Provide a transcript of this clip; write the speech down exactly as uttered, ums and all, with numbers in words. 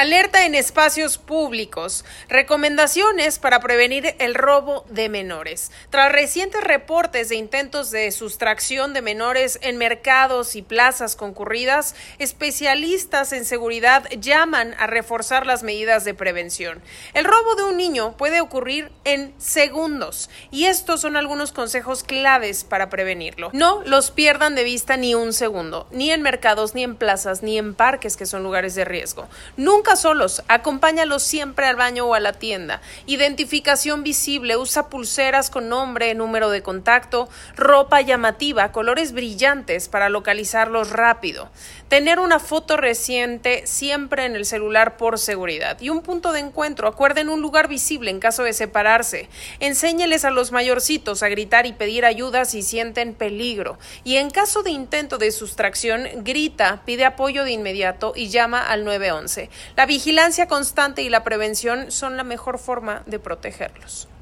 Alerta en espacios públicos. Recomendaciones para prevenir el robo de menores. Tras recientes reportes de intentos de sustracción de menores en mercados y plazas concurridas, especialistas en seguridad llaman a reforzar las medidas de prevención. El robo de un niño puede ocurrir en segundos y estos son algunos consejos claves para prevenirlo. No los pierdan de vista ni un segundo, ni en mercados, ni en plazas, ni en parques que son lugares de riesgo. Nunca Nunca solos, acompáñalos siempre al baño o a la tienda. Identificación visible, usa pulseras con nombre, número de contacto, ropa llamativa, colores brillantes para localizarlos rápido. Tener una foto reciente siempre en el celular por seguridad. Y un punto de encuentro, acuerden un lugar visible en caso de separarse. Enséñeles a los mayorcitos a gritar y pedir ayuda si sienten peligro. Y en caso de intento de sustracción, grita, pide apoyo de inmediato y llama al nueve once. La vigilancia constante y la prevención son la mejor forma de protegerlos.